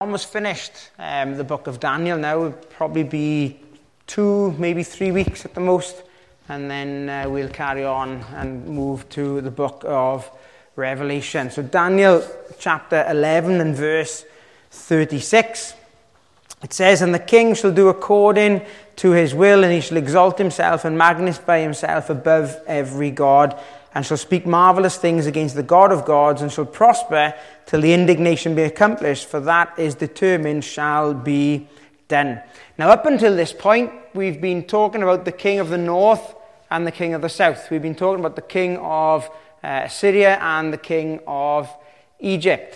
Almost finished the book of Daniel now. It'll probably be 2, maybe 3 weeks at the most, and then we'll carry on and move to the book of Revelation. So Daniel chapter 11 and verse 36, it says, "And the king shall do according to his will, and he shall exalt himself and magnify himself above every god, and shall speak marvelous things against the God of gods, and shall prosper till the indignation be accomplished, for that is determined shall be done." Now, up until this point, we've been talking about the king of the north and the king of the south. We've been talking about the king of Syria and the king of Egypt.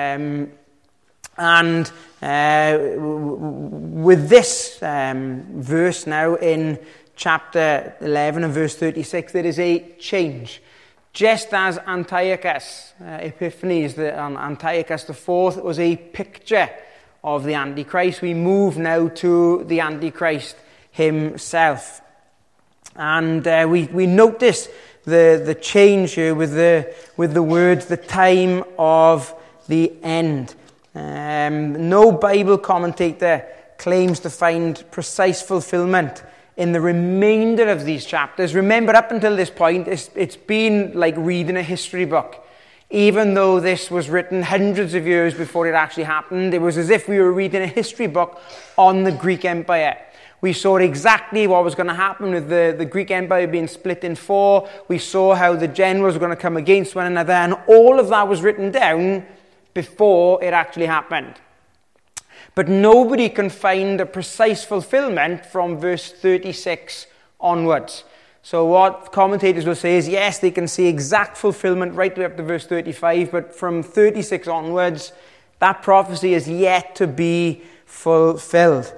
With this verse now in chapter 11 and verse 36, there is a change. Just as Antiochus Epiphanes, Antiochus IV, was a picture of the Antichrist, we move now to the Antichrist himself. And we notice the change here with the words, "the time of the end." No Bible commentator claims to find precise fulfillment in the remainder of these chapters. Remember, up until this point, it's been like reading a history book. Even though this was written hundreds of years before it actually happened, it was as if we were reading a history book on the Greek Empire. We saw exactly what was going to happen with the Greek Empire being split in 4. We saw how the generals were going to come against one another, and all of that was written down before it actually happened. But nobody can find a precise fulfillment from verse 36 onwards. So what commentators will say is, yes, they can see exact fulfillment right way up to verse 35, but from 36 onwards, that prophecy is yet to be fulfilled.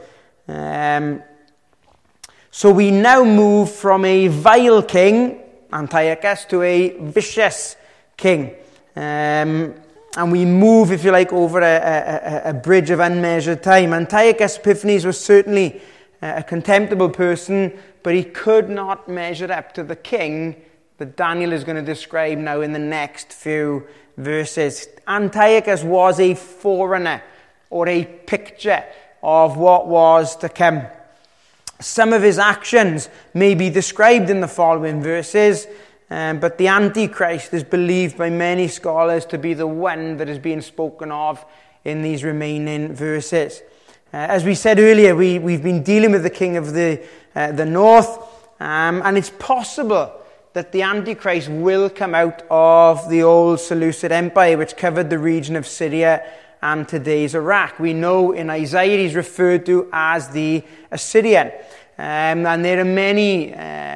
So we now move from a vile king, Antiochus, to a vicious king. And we move, if you like, over a bridge of unmeasured time. Antiochus Epiphanes was certainly a contemptible person, but he could not measure up to the king that Daniel is going to describe now in the next few verses. Antiochus was a forerunner, or a picture of what was to come. Some of his actions may be described in the following verses, but the Antichrist is believed by many scholars to be the one that is being spoken of in these remaining verses. As we said earlier, we've been dealing with the king of the north, and it's possible that the Antichrist will come out of the old Seleucid Empire, which covered the region of Syria and today's Iraq. We know in Isaiah he's referred to as the Assyrian, and there are many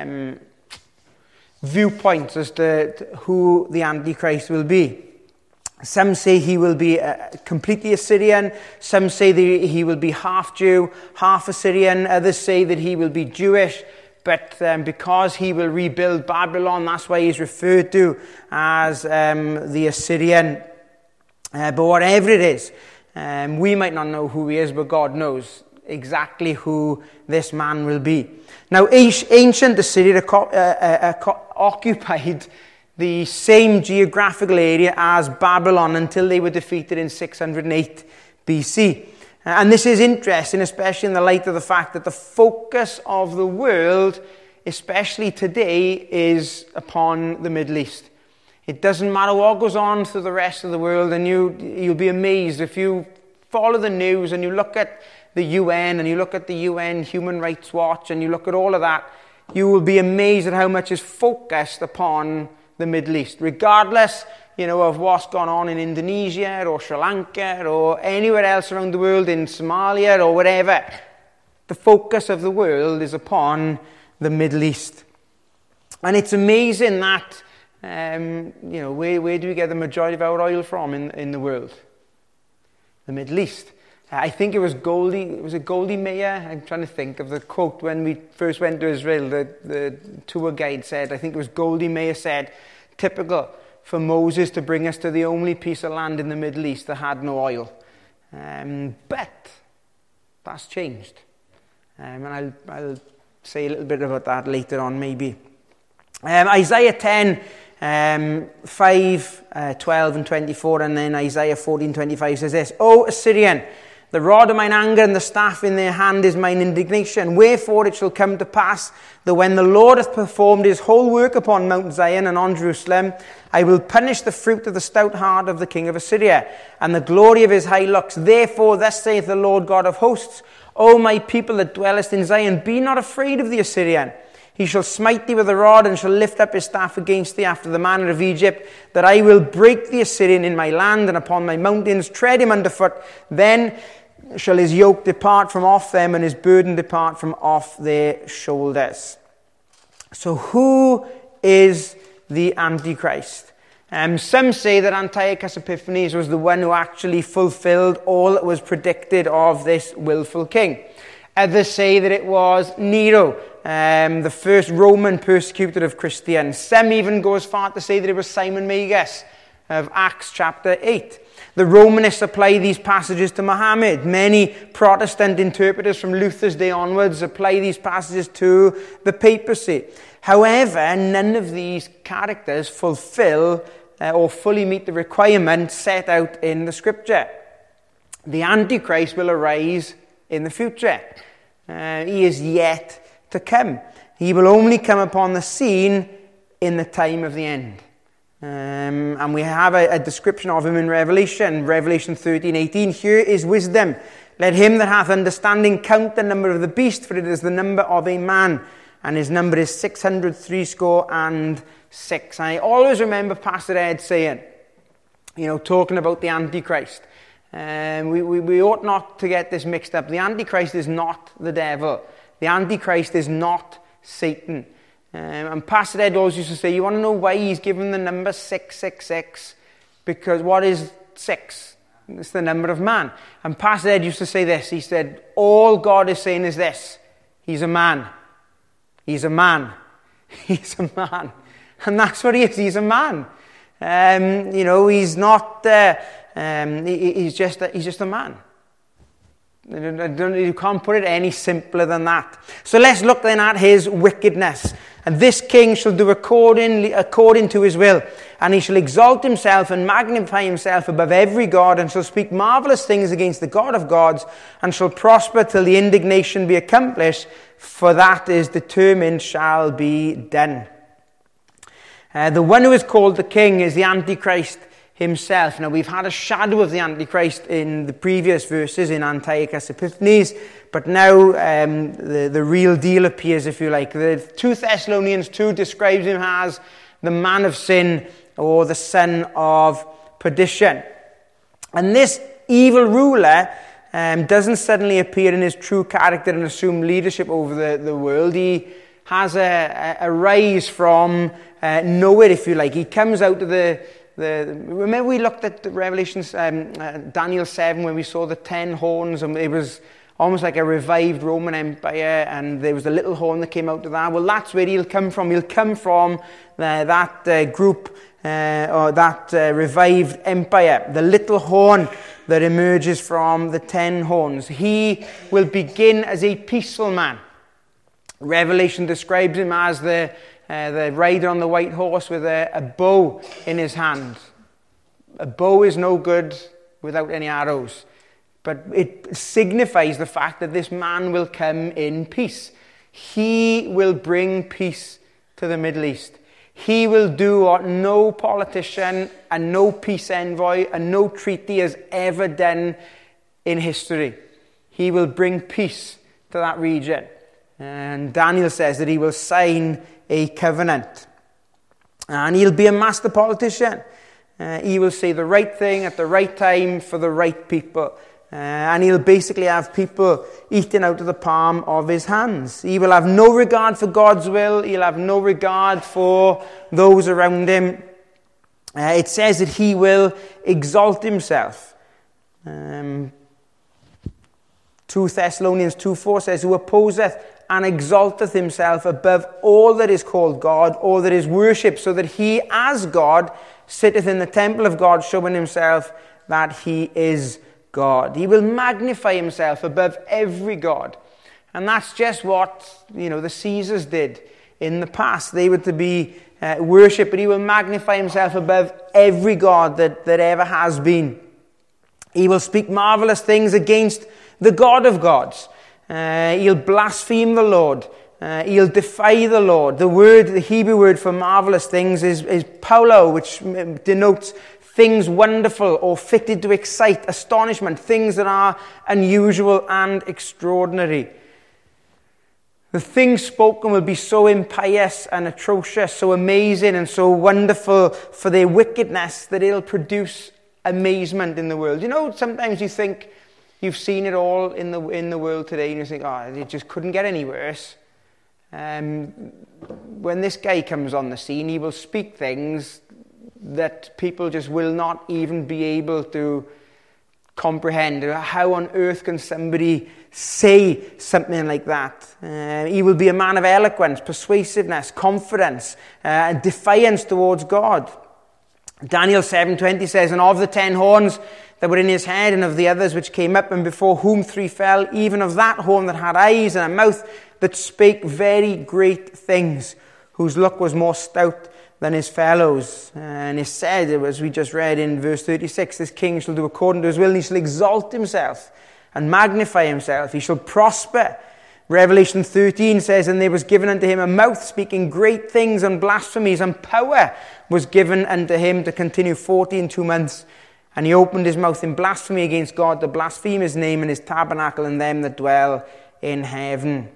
viewpoints as to who the Antichrist will be. Some say he will be completely Assyrian. Some say that he will be half Jew, half Assyrian. Others say that he will be Jewish. But because he will rebuild Babylon, that's why he's referred to as the Assyrian. But whatever it is, we might not know who he is, but God knows exactly who this man will be. Now, ancient Assyria occupied the same geographical area as Babylon until they were defeated in 608 BC. And this is interesting, especially in the light of the fact that the focus of the world, especially today, is upon the Middle East. It doesn't matter what goes on through the rest of the world, and you'll be amazed if you follow the news and you look at the UN and you look at the UN Human Rights Watch and you look at all of that, you will be amazed at how much is focused upon the Middle East, regardless, of what's gone on in Indonesia or Sri Lanka or anywhere else around the world, in Somalia or whatever. The focus of the world is upon the Middle East. And it's amazing that, where do we get the majority of our oil from in the world? The Middle East. I think it was Goldie Meir? I'm trying to think of the quote when we first went to Israel. The tour guide said, I think it was Goldie Meir said, typical for Moses to bring us to the only piece of land in the Middle East that had no oil. But that's changed. And I'll say a little bit about that later on maybe. Isaiah 10 5, 12 and 24, and then Isaiah 14:25 says this, O Assyrian, the rod of mine anger and the staff in their hand is mine indignation. Wherefore it shall come to pass that when the Lord hath performed his whole work upon Mount Zion and on Jerusalem, I will punish the fruit of the stout heart of the king of Assyria, and the glory of his high looks. Therefore thus saith the Lord God of hosts, O my people that dwellest in Zion, be not afraid of the Assyrian. He shall smite thee with a rod, and shall lift up his staff against thee after the manner of Egypt, that I will break the Assyrian in my land and upon my mountains, tread him under foot. Then shall his yoke depart from off them, and his burden depart from off their shoulders. So who is the Antichrist? Some say that Antiochus Epiphanes was the one who actually fulfilled all that was predicted of this willful king. Others say that it was Nero, the first Roman persecutor of Christians. Some even go as far to say that it was Simon Magus of Acts chapter 8. The Romanists apply these passages to Muhammad. Many Protestant interpreters from Luther's day onwards apply these passages to the papacy. However, none of these characters fulfill or fully meet the requirements set out in the scripture. The Antichrist will arise in the future. He is yet to come. He will only come upon the scene in the time of the end. And we have a description of him in Revelation 13:18. Here is wisdom. Let him that hath understanding count the number of the beast, for it is the number of a man, and his number is 666. And I always remember Pastor Ed saying, talking about the Antichrist, we ought not to get this mixed up. The Antichrist is not the devil. The Antichrist is not Satan. And Pastor Ed always used to say, you want to know why he's given the number 666? Because what is 6? It's the number of man. And Pastor Ed used to say this. He said, all God is saying is this. He's a man. He's a man. He's a man. And that's what he is. He's a man. He's not... he's just a man. You can't put it any simpler than that. So let's look then at his wickedness. And this king shall do according to his will, and he shall exalt himself and magnify himself above every god, and shall speak marvelous things against the God of gods, and shall prosper till the indignation be accomplished, for that is determined shall be done. The one who is called the king is the Antichrist himself. Now, we've had a shadow of the Antichrist in the previous verses in Antiochus Epiphanes, but now the real deal appears, if you like. The 2 Thessalonians 2 describes him as the man of sin, or the son of perdition. And this evil ruler doesn't suddenly appear in his true character and assume leadership over the world. He has a rise from nowhere, if you like. He comes out of remember we looked at Revelations, Daniel 7, when we saw the 10 horns, and it was almost like a revived Roman Empire, and there was a little horn that came out of that. Well, that's where he'll come from. He'll come from that group, or that revived empire, the little horn that emerges from the 10 horns. He will begin as a peaceful man. Revelation describes him as the rider on the white horse with a bow in his hand. A bow is no good without any arrows. But it signifies the fact that this man will come in peace. He will bring peace to the Middle East. He will do what no politician and no peace envoy and no treaty has ever done in history. He will bring peace to that region. And Daniel says that he will sign a covenant. And he'll be a master politician. He will say the right thing at the right time for the right people. And he'll basically have people eating out of the palm of his hands. He will have no regard for God's will. He'll have no regard for those around him. It says that he will exalt himself. 2 Thessalonians 2:4 says, who opposeth and exalteth himself above all that is called God, or that is worshipped, so that he as God sitteth in the temple of God, showing himself that he is God. He will magnify himself above every god. And that's just what, the Caesars did in the past. They were to be worship, but he will magnify himself above every god that ever has been. He will speak marvelous things against the God of gods. He'll blaspheme the Lord. He'll defy the Lord. The Hebrew word for marvelous things is paulo, which denotes things wonderful or fitted to excite astonishment, things that are unusual and extraordinary. The things spoken will be so impious and atrocious, so amazing and so wonderful for their wickedness that it'll produce amazement in the world. You know, sometimes you think you've seen it all in the world today, and you think, oh, it just couldn't get any worse. When this guy comes on the scene, he will speak things that people just will not even be able to comprehend. How on earth can somebody say something like that? He will be a man of eloquence, persuasiveness, confidence, and defiance towards God. Daniel 7:20 says, and of the 10 horns that were in his head, and of the others which came up, and before whom 3 fell, even of that horn that had eyes and a mouth that spake very great things, whose look was more stout than his fellows. And it said, as we just read in verse 36, this king shall do according to his will, and he shall exalt himself and magnify himself. He shall prosper. Revelation 13 says, and there was given unto him a mouth speaking great things and blasphemies, and power was given unto him to continue 40 and 2 months. And he opened his mouth in blasphemy against God, to blaspheme his name and his tabernacle and them that dwell in heaven.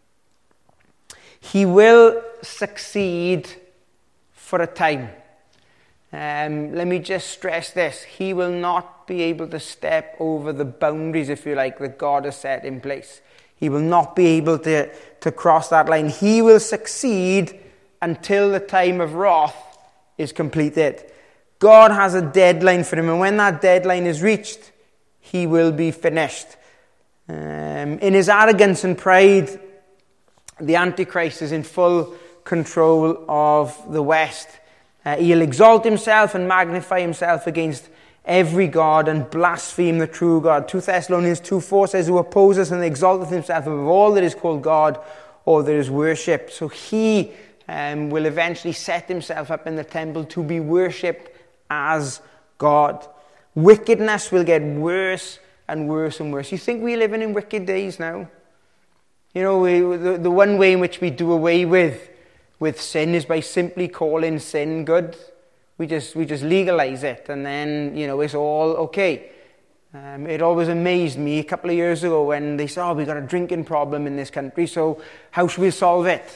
He will succeed for a time. Let me just stress this. He will not be able to step over the boundaries, if you like, that God has set in place. He will not be able to cross that line. He will succeed until the time of wrath is completed. God has a deadline for him, and when that deadline is reached, he will be finished. In his arrogance and pride, the Antichrist is in full control of the West. He'll exalt himself and magnify himself against every god and blaspheme the true God. 2 Thessalonians 2:4 says, who opposes and exalteth himself above all that is called God or that is worshipped. So he will eventually set himself up in the temple to be worshipped as God. Wickedness will get worse and worse and worse. You think we're living in wicked days now? You know, the one way in which we do away with sin is by simply calling sin good. We just legalize it, and then, you know, it's all okay. It always amazed me a couple of years ago when they said, we've got a drinking problem in this country, so how should we solve it?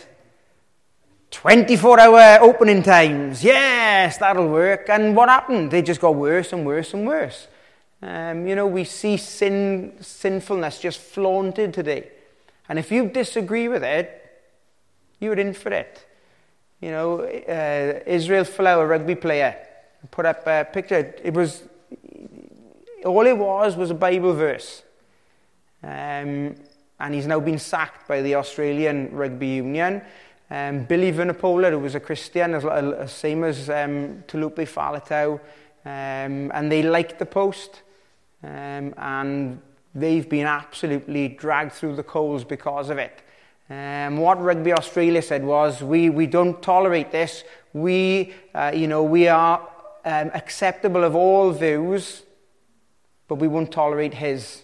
24-hour opening times. Yes, that'll work. And what happened? They just got worse and worse and worse. You know, we see sinfulness just flaunted today. And if you disagree with it, you're in for it. You know, Israel Folau, a rugby player, put up a picture. All it was a Bible verse. And he's now been sacked by the Australian Rugby Union. Billy Vunipola, who was a Christian, same as Tulupe Faletau, and they liked the post. And they've been absolutely dragged through the coals because of it. What Rugby Australia said was, we don't tolerate this. We are acceptable of all views, but we won't tolerate his.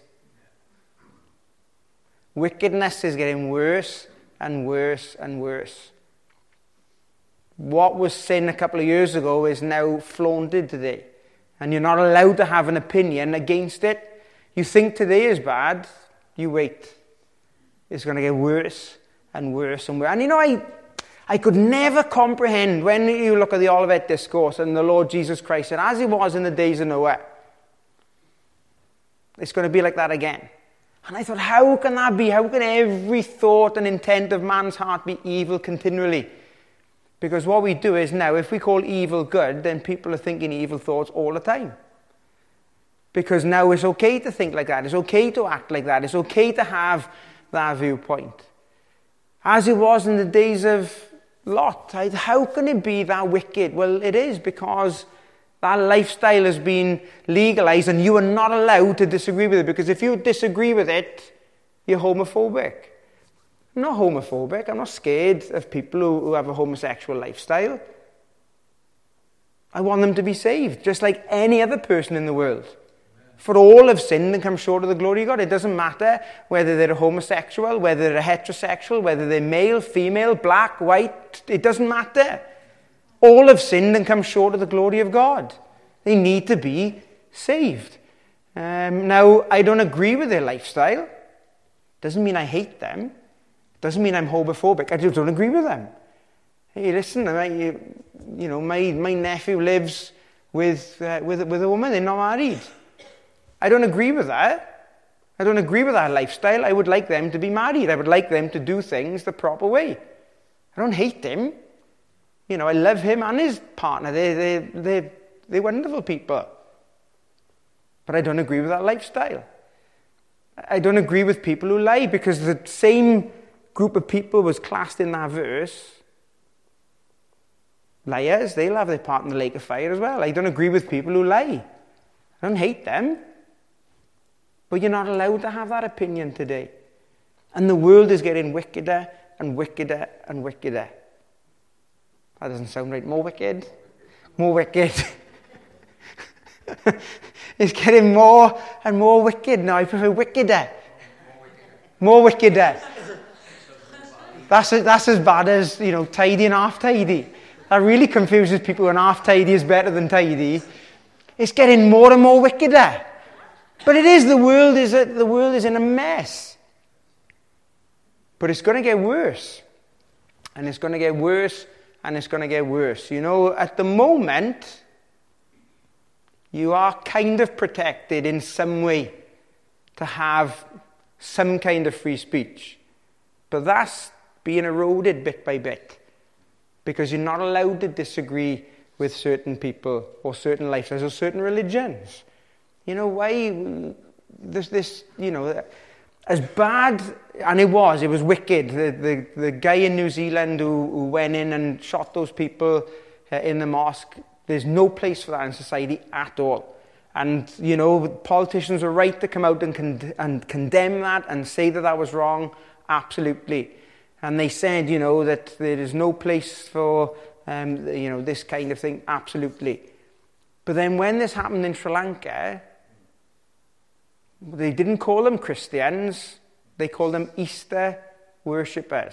Wickedness is getting worse and worse and worse. What was sin a couple of years ago is now flaunted today. And you're not allowed to have an opinion against it. You think today is bad, you wait. It's going to get worse and worse and worse. And you know, I could never comprehend when you look at the Olivet Discourse and the Lord Jesus Christ said, as it was in the days of Noah, it's going to be like that again. And I thought, how can that be? How can every thought and intent of man's heart be evil continually? Because what we do is now, if we call evil good, then people are thinking evil thoughts all the time. Because now it's okay to think like that. It's okay to act like that. It's okay to have that viewpoint. As it was in the days of Lot. How can it be that wicked? Well, it is, because that lifestyle has been legalized and you are not allowed to disagree with it. Because if you disagree with it, you're homophobic. I'm not homophobic. I'm not scared of people who have a homosexual lifestyle. I want them to be saved, just like any other person in the world. For all have sinned and come short of the glory of God. It doesn't matter whether they're a homosexual, whether they're a heterosexual, whether they're male, female, black, white. It doesn't matter. All have sinned and come short of the glory of God. They need to be saved. Now, I don't agree with their lifestyle. Doesn't mean I hate them. Doesn't mean I'm homophobic. I just don't agree with them. Hey, listen, my nephew lives with a woman. They're not married. I don't agree with that. I don't agree with that lifestyle. I would like them to be married. I would like them to do things the proper way. I don't hate him. I love him and his partner. They're wonderful people. But I don't agree with that lifestyle. I don't agree with people who lie, because the same group of people was classed in that verse. Liars, they'll have their part in the lake of fire as well. I don't agree with people who lie. I don't hate them. But you're not allowed to have that opinion today. And the world is getting wickeder and wickeder and wickeder. That doesn't sound right. More wicked? More wicked. It's getting more and more wicked. No, I prefer wickeder. More wickeder. That's as bad as, tidy and half tidy. That really confuses people when half tidy is better than tidy. It's getting more and more wickeder. But it is, the world is in a mess. But it's going to get worse. And it's going to get worse, and it's going to get worse. At the moment, you are kind of protected in some way to have some kind of free speech. But that's being eroded bit by bit, because you're not allowed to disagree with certain people or certain lifestyles or certain religions. Why this as bad, and it was wicked. The guy in New Zealand who went in and shot those people in the mosque, there's no place for that in society at all. And, politicians are right to come out and condemn that and say that was wrong. Absolutely. And they said, that there is no place for, this kind of thing. Absolutely. But then when this happened in Sri Lanka, they didn't call them Christians. They called them Easter worshippers.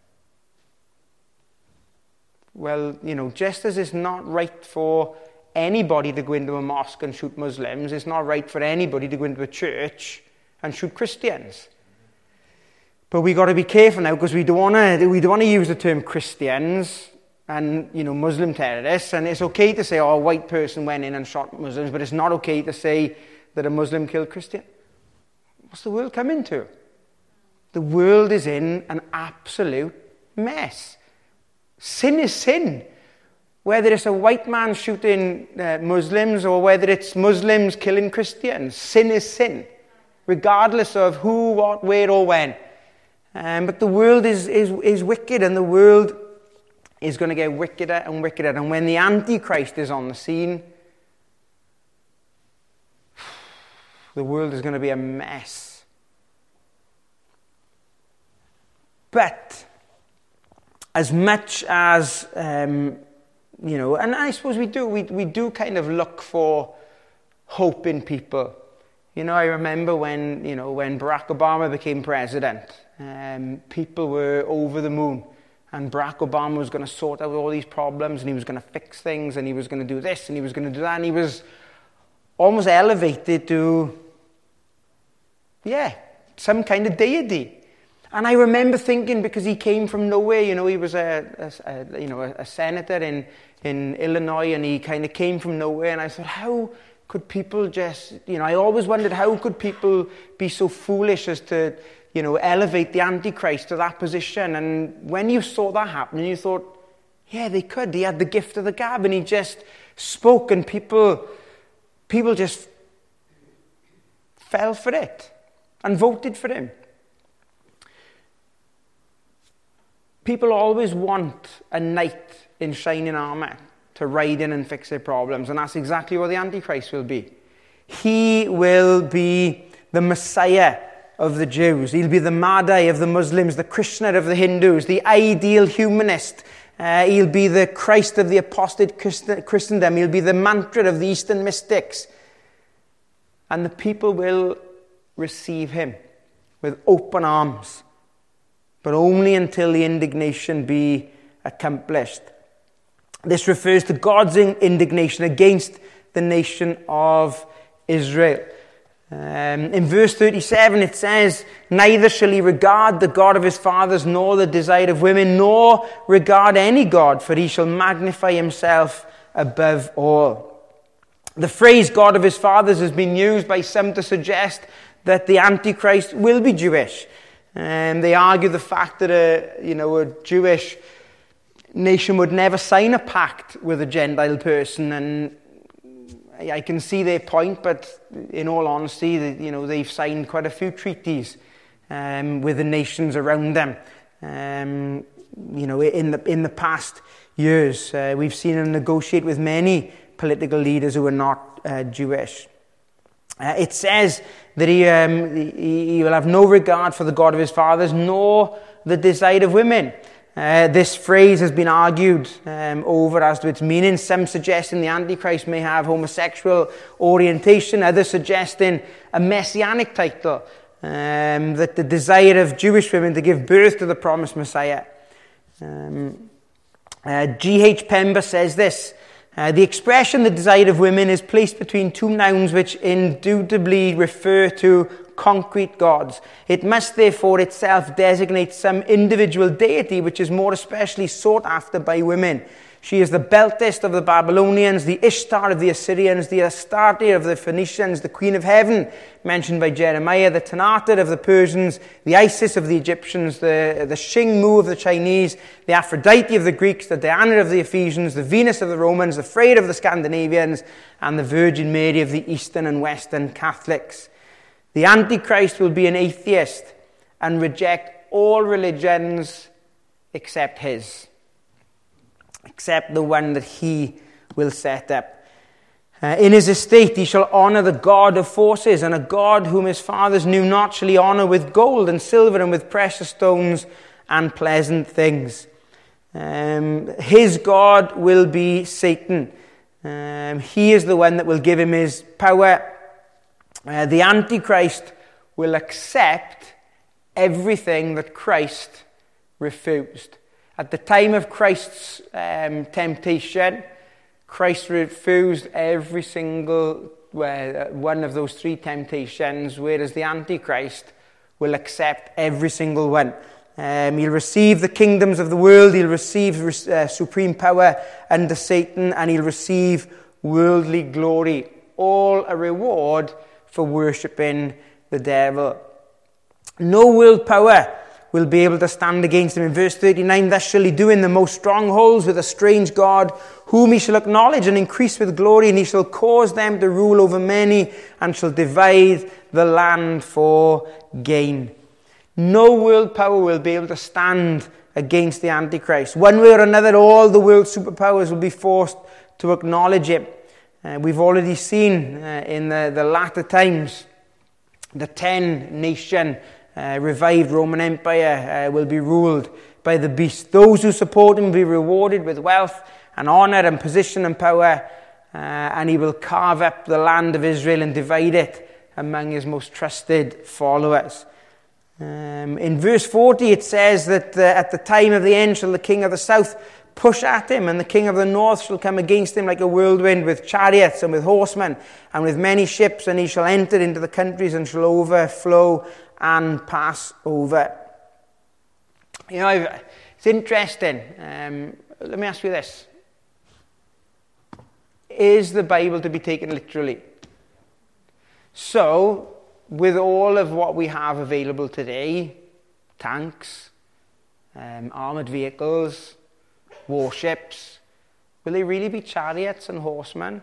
Well, just as it's not right for anybody to go into a mosque and shoot Muslims, it's not right for anybody to go into a church and shoot Christians. But we got to be careful now, because we don't want to use the term Christians and Muslim terrorists. And it's okay to say, a white person went in and shot Muslims, but it's not okay to say that a Muslim killed Christian. What's the world coming to? The world is in an absolute mess. Sin is sin. Whether it's a white man shooting Muslims or whether it's Muslims killing Christians, sin is sin, regardless of who, what, where, or when. But the world is wicked, and the world is going to get wickeder and wickeder. And when the Antichrist is on the scene, the world is going to be a mess. But as much as, and I suppose we do kind of look for hope in people. I remember when Barack Obama became president, people were over the moon. And Barack Obama was going to sort out all these problems, and he was going to fix things, and he was going to do this, and he was going to do that, and he was almost elevated to, some kind of deity. And I remember thinking, because he came from nowhere, he was a senator in Illinois, and he kind of came from nowhere, and I thought, how could people just, I always wondered, how could people be so foolish as to, elevate the Antichrist to that position? And when you saw that happen, you thought, they could. He had the gift of the gab, and he just spoke, and people just fell for it and voted for him. People always want a knight in shining armor to ride in and fix their problems, and that's exactly what the Antichrist will be. He will be the Messiah of the Jews. He'll be the Mahdi of the Muslims, the Krishna of the Hindus, the ideal humanist. He'll be the Christ of the apostate Christendom. He'll be the mantra of the Eastern mystics. And the people will receive him with open arms, but only until the indignation be accomplished. This refers to God's indignation against the nation of Israel. In verse 37 it says, "Neither shall he regard the God of his fathers, nor the desire of women, nor regard any God, for he shall magnify himself above all." The phrase God of his fathers has been used by some to suggest that the Antichrist will be Jewish. They argue the fact that a Jewish nation would never sign a pact with a Gentile person, and I can see their point, but in all honesty, they've signed quite a few treaties with the nations around them. In the past years, we've seen them negotiate with many political leaders who are not Jewish. It says that he will have no regard for the God of his fathers, nor the desire of women. This phrase has been argued over as to its meaning. Some suggesting the Antichrist may have homosexual orientation, others suggesting a messianic title, that the desire of Jewish women to give birth to the promised Messiah. G.H. Pember says this: the expression "the desire of women" is placed between two nouns which indubitably refer to concrete gods. It must therefore itself designate some individual deity which is more especially sought after by women. She is the Beltist of the Babylonians, the Ishtar of the Assyrians, the Astarte of the Phoenicians, the Queen of Heaven, mentioned by Jeremiah, the Tanata of the Persians, the Isis of the Egyptians, the Xingmu of the Chinese, the Aphrodite of the Greeks, the Diana of the Ephesians, the Venus of the Romans, the Freya of the Scandinavians, and the Virgin Mary of the Eastern and Western Catholics. The Antichrist will be an atheist and reject all religions except his, except the one that he will set up. In his estate he shall honour the God of forces, and a God whom his fathers knew not shall he honour with gold and silver and with precious stones and pleasant things. His God will be Satan. He is the one that will give him his power. The Antichrist will accept everything that Christ refused. At the time of Christ's temptation, Christ refused every single one of those three temptations, whereas the Antichrist will accept every single one. He'll receive the kingdoms of the world, he'll receive supreme power under Satan, and he'll receive worldly glory, all a reward for worshipping the devil. No world power will be able to stand against him. In verse 39, "Thus shall he do in the most strongholds with a strange God, whom he shall acknowledge and increase with glory, and he shall cause them to rule over many, and shall divide the land for gain." No world power will be able to stand against the Antichrist. One way or another, all the world superpowers will be forced to acknowledge him. We've already seen in the latter times the 10-nation revived Roman Empire will be ruled by the beast. Those who support him will be rewarded with wealth and honour and position and power, and he will carve up the land of Israel and divide it among his most trusted followers. In verse 40 it says that at the time of the end shall the king of the south push at him, and the king of the north shall come against him like a whirlwind, with chariots and with horsemen and with many ships, and he shall enter into the countries and shall overflow and pass over. It's interesting. Let me ask you this. Is the Bible to be taken literally? So, with all of what we have available today, tanks, armoured vehicles, warships, will they really be chariots and horsemen?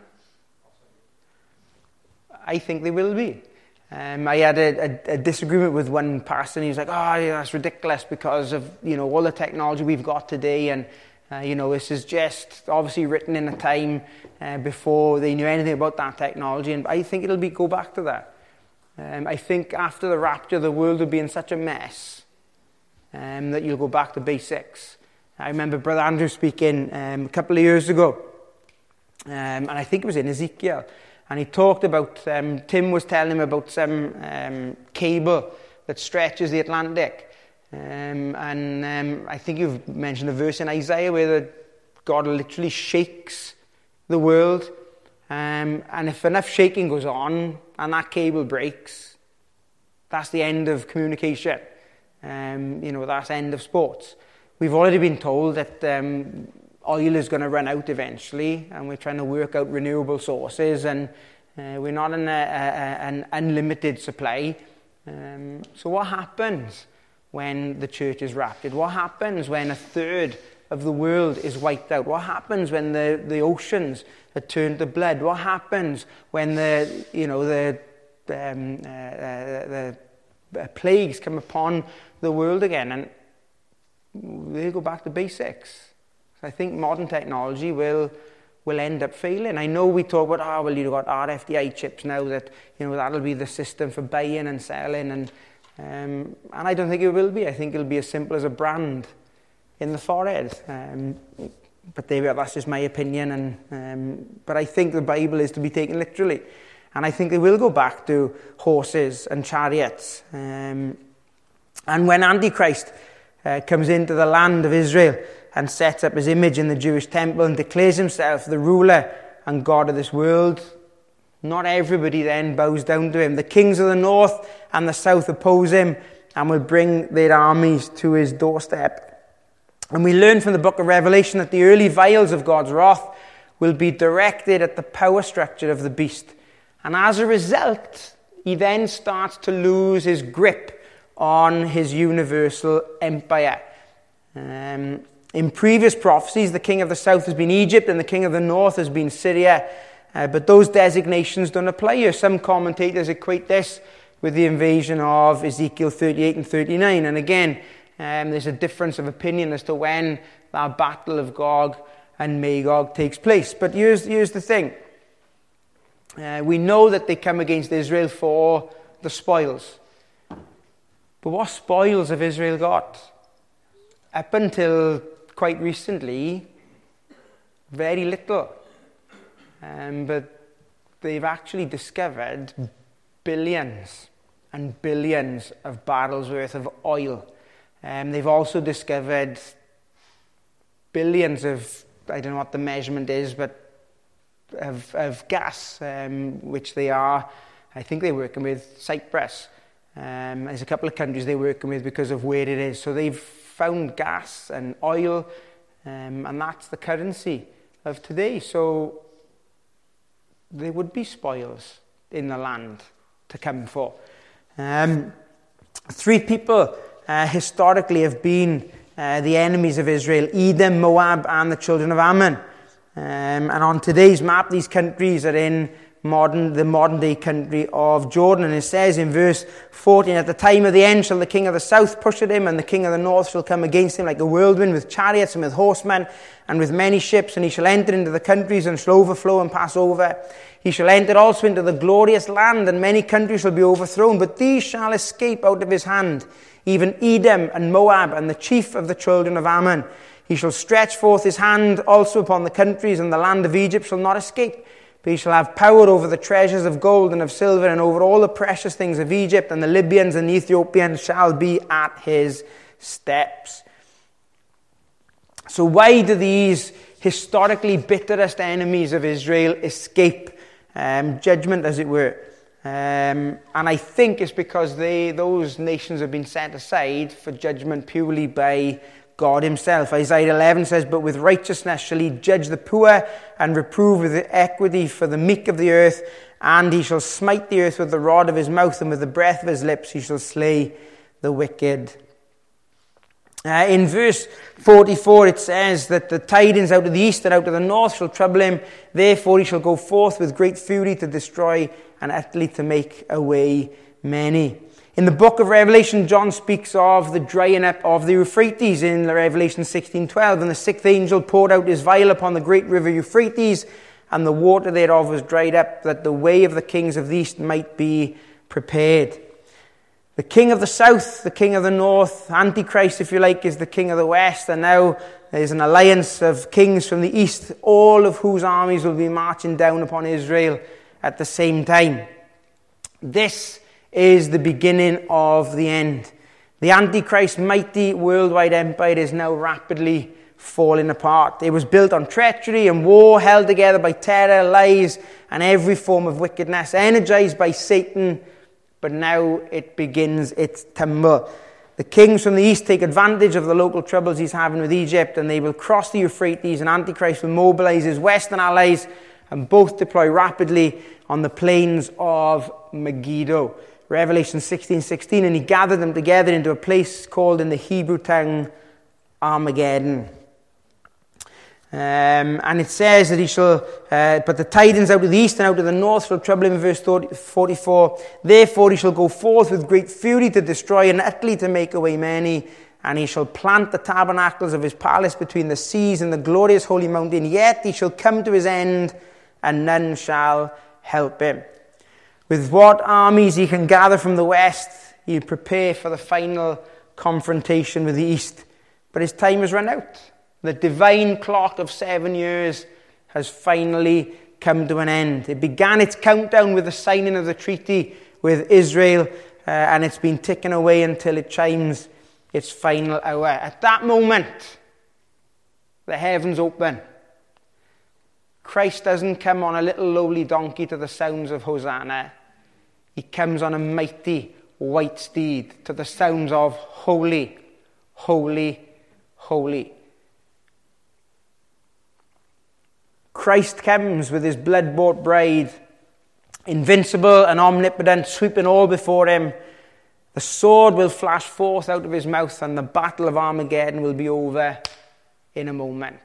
I think they will be. I had a disagreement with one pastor, and he was like, that's ridiculous because of all the technology we've got today, and this is just obviously written in a time before they knew anything about that technology, and I think it'll go back to that. I think after the rapture, the world will be in such a mess that you'll go back to basics. I remember Brother Andrew speaking a couple of years ago, and I think it was in Ezekiel, and he talked about, Tim was telling him about some cable that stretches the Atlantic. I think you've mentioned a verse in Isaiah where God literally shakes the world. And if enough shaking goes on and that cable breaks, that's the end of communication. That's the end of sports. We've already been told that oil is going to run out eventually, and we're trying to work out renewable sources, and we're not in an unlimited supply. So what happens when the church is raptured? What happens when a third of the world is wiped out? What happens when the oceans are turned to blood? What happens when the plagues come upon the world again? And they go back to basics. So I think modern technology will end up failing. I know we talk about, you've got RFID chips now that, that'll be the system for buying and selling, and I don't think it will be. I think it'll be as simple as a brand in the forehead. But that's just my opinion. But I think the Bible is to be taken literally. And I think they will go back to horses and chariots. And when Antichrist comes into the land of Israel and sets up his image in the Jewish temple and declares himself the ruler and God of this world, not everybody then bows down to him. The kings of the north and the south oppose him and will bring their armies to his doorstep. And we learn from the book of Revelation that the early vials of God's wrath will be directed at the power structure of the beast. And as a result, he then starts to lose his grip on his universal empire. In previous prophecies, the king of the south has been Egypt and the king of the north has been Syria. But those designations don't apply here. Some commentators equate this with the invasion of Ezekiel 38 and 39. And again, there's a difference of opinion as to when that battle of Gog and Magog takes place. But here's the thing. We know that they come against Israel for the spoils. But what spoils have Israel got? Up until quite recently, very little. But they've actually discovered billions and billions of barrels worth of oil. They've also discovered billions of, I don't know what the measurement is, but of gas, which I think they're working with Cyprus. There's a couple of countries they're working with because of where it is. So they've found gas and oil, and that's the currency of today. So there would be spoils in the land to come for. 3 people historically have been the enemies of Israel: Edom, Moab, and the children of Ammon. And on today's map, these countries are in the modern-day country of Jordan. And it says in verse 14, "At the time of the end shall the king of the south push at him, and the king of the north shall come against him like a whirlwind, with chariots and with horsemen and with many ships. And he shall enter into the countries and shall overflow and pass over. He shall enter also into the glorious land, and many countries shall be overthrown. But these shall escape out of his hand, even Edom and Moab and the chief of the children of Ammon. He shall stretch forth his hand also upon the countries, and the land of Egypt shall not escape. But he shall have power over the treasures of gold and of silver, and over all the precious things of Egypt, and the Libyans and the Ethiopians shall be at his steps." So why do these historically bitterest enemies of Israel escape judgment, as it were? And I think it's because those nations have been set aside for judgment purely by God himself. Isaiah 11 says, "But with righteousness shall he judge the poor, and reprove with equity for the meek of the earth. And he shall smite the earth with the rod of his mouth, and with the breath of his lips he shall slay the wicked." In verse 44 it says that the tidings out of the east and out of the north shall trouble him. Therefore he shall go forth with great fury to destroy, and utterly to make away many. In the book of Revelation, John speaks of the drying up of the Euphrates in Revelation 16:12. "And the 6th angel poured out his vial upon the great river Euphrates, and the water thereof was dried up, that the way of the kings of the east might be prepared. The king of the south, the king of the north, Antichrist, if you like, is the king of the west. And now there's an alliance of kings from the east, all of whose armies will be marching down upon Israel at the same time. This is the beginning of the end. The Antichrist mighty worldwide empire is now rapidly falling apart. It was built on treachery and war, held together by terror, lies, and every form of wickedness, energized by Satan. But now it begins its tumble. The kings from the east take advantage of the local troubles he's having with Egypt, and they will cross the Euphrates, and Antichrist will mobilize his western allies and both deploy rapidly on the plains of Megiddo. Revelation 16:16, and he gathered them together into a place called in the Hebrew tongue Armageddon. And it says that he shall, but the tidings out of the east and out of the north shall trouble him, verse 44. Therefore he shall go forth with great fury to destroy and utterly to make away many. And he shall plant the tabernacles of his palace between the seas and the glorious holy mountain. Yet he shall come to his end, and none shall help him. With what armies he can gather from the west, he'll prepare for the final confrontation with the east. But his time has run out. The divine clock of 7 years has finally come to an end. It began its countdown with the signing of the treaty with Israel, and it's been ticking away until it chimes its final hour. At that moment, the heavens open. Christ doesn't come on a little lowly donkey to the sounds of Hosanna. He comes on a mighty white steed to the sounds of holy, holy, holy. Christ comes with his blood-bought bride, invincible and omnipotent, sweeping all before him. The sword will flash forth out of his mouth, and the battle of Armageddon will be over in a moment.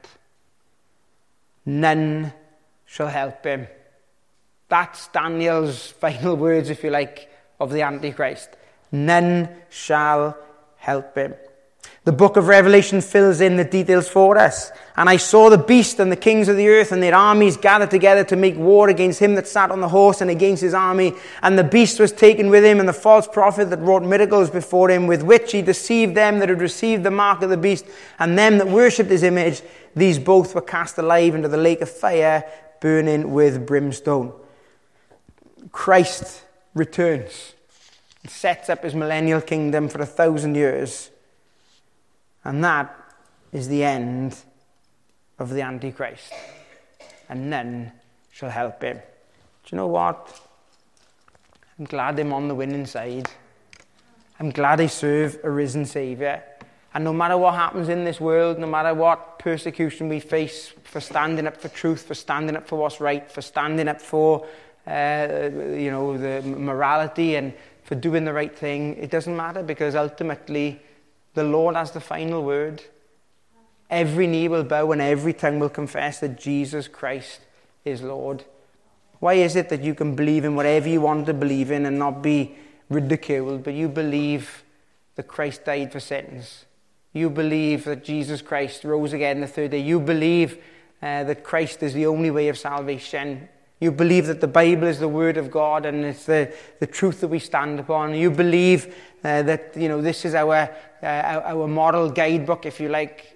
None shall help him. That's Daniel's final words, if you like, of the Antichrist. None shall help him. The book of Revelation fills in the details for us. And I saw the beast and the kings of the earth and their armies gathered together to make war against him that sat on the horse and against his army. And the beast was taken with him, and the false prophet that wrought miracles before him, with which he deceived them that had received the mark of the beast and them that worshipped his image. These both were cast alive into the lake of fire, burning with brimstone. Christ returns and sets up his millennial kingdom for 1,000 years. And that is the end of the Antichrist. And none shall help him. Do you know what? I'm glad I'm on the winning side. I'm glad I serve a risen Saviour. And no matter what happens in this world, no matter what persecution we face for standing up for truth, for standing up for what's right, for standing up for the morality and for doing the right thing, it doesn't matter, because ultimately the Lord has the final word. Every knee will bow and every tongue will confess that Jesus Christ is Lord. Why is it that you can believe in whatever you want to believe in and not be ridiculed, but you believe that Christ died for sins? You believe that Jesus Christ rose again the third day. You believe that Christ is the only way of salvation. You believe that the Bible is the Word of God and it's the truth that we stand upon. You believe that this is our moral guidebook, if you like.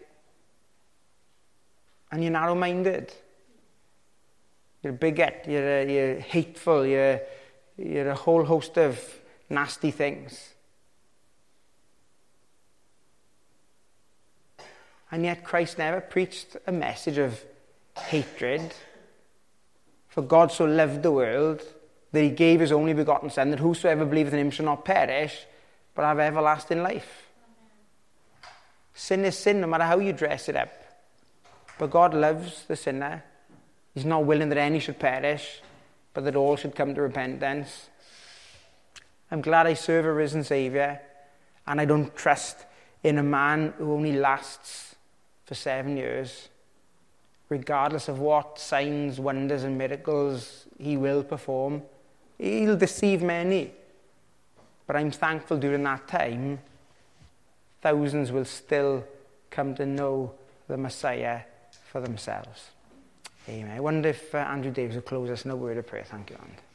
And you're narrow-minded. You're a bigot. You're hateful. You're a whole host of nasty things. And yet Christ never preached a message of hatred. For God so loved the world that he gave his only begotten Son, that whosoever believeth in him shall not perish, but have everlasting life. Sin is sin, no matter how you dress it up. But God loves the sinner. He's not willing that any should perish, but that all should come to repentance. I'm glad I serve a risen Saviour, and I don't trust in a man who only lasts for 7 years. Regardless of what signs, wonders and miracles he will perform, he'll deceive many. But I'm thankful during that time, thousands will still come to know the Messiah for themselves. Amen. I wonder if Andrew Davis will close us in a word of prayer. Thank you, Andrew.